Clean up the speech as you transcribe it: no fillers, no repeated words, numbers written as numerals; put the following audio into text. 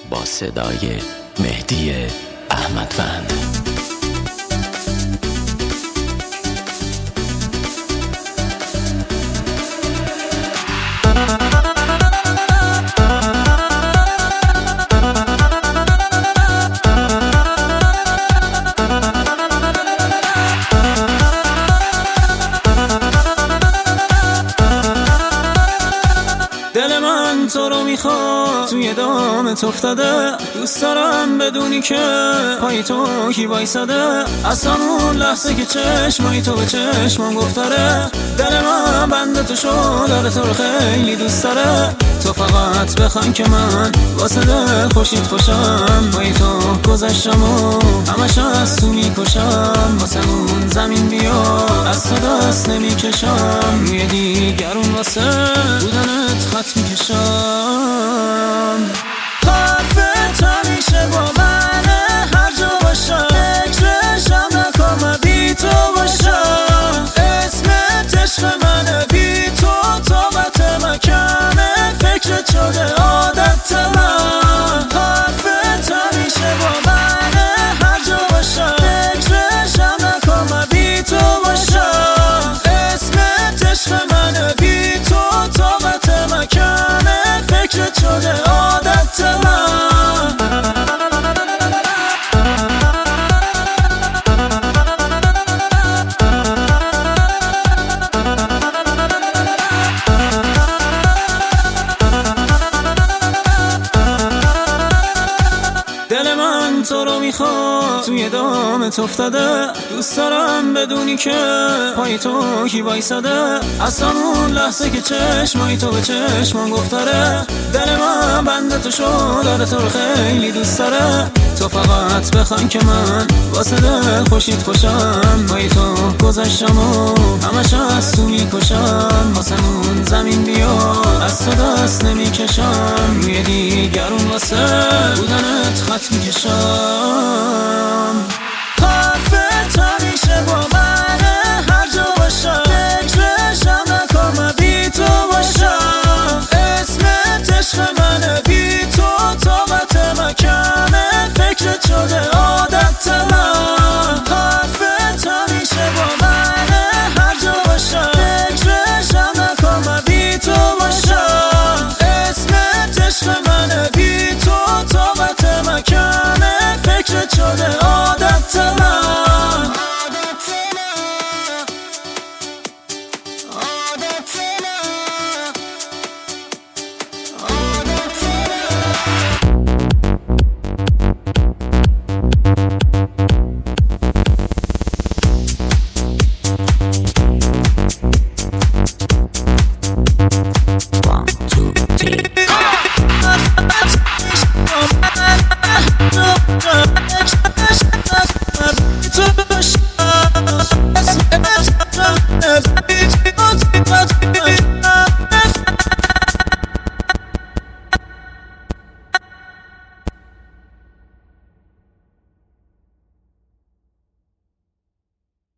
با صدای مهدی احمدوند. دل من تو رو میخواد، توی دامت افتاده. دوست دارم بدونی که پای تو کی وایساده. از همون لحظه که چشمای تو به چشمم گفتاره، دل من بنده تو شد، داره تو رو خیلی دوست داره. تو فقط بخوان که من واسه دل خوشید خوشم، پای تو گذشتم و همش از تو میکشم. واسه اون زمین بیا از تو دست نمیکشم، روی دیگرون واسه بودنت خط میکشم. حرفت همیشه با منه، هر جا باشم فکرشم نکن من بی تو باشم. اسمت عشق منه، بی تو طاقت مکنه، فکرت شده عادت من. حرفت همیشه با منه، هر جا باشم فکرشم نکن من بی تو باشم. اسمت عشق منه، بی تو طاقت مکنه، فکرت شده عادت من. دل من تو رو میخواد، توی دامت افتاده. دوست دارم بدونی که پای تو کی وایساده. از همون لحظه که چشمای تو به چشمم گفتاره، دل من بنده تو شد، داره تو رو خیلی دوست داره. تو فقط بخوان که من واسه دل خوشید خوشم، پای تو گذشتم و همش از تو میکشم. واسه اون زمین بیا از تو دست نمیکشم، روی دیگرون واسه بودنت خط میکشم.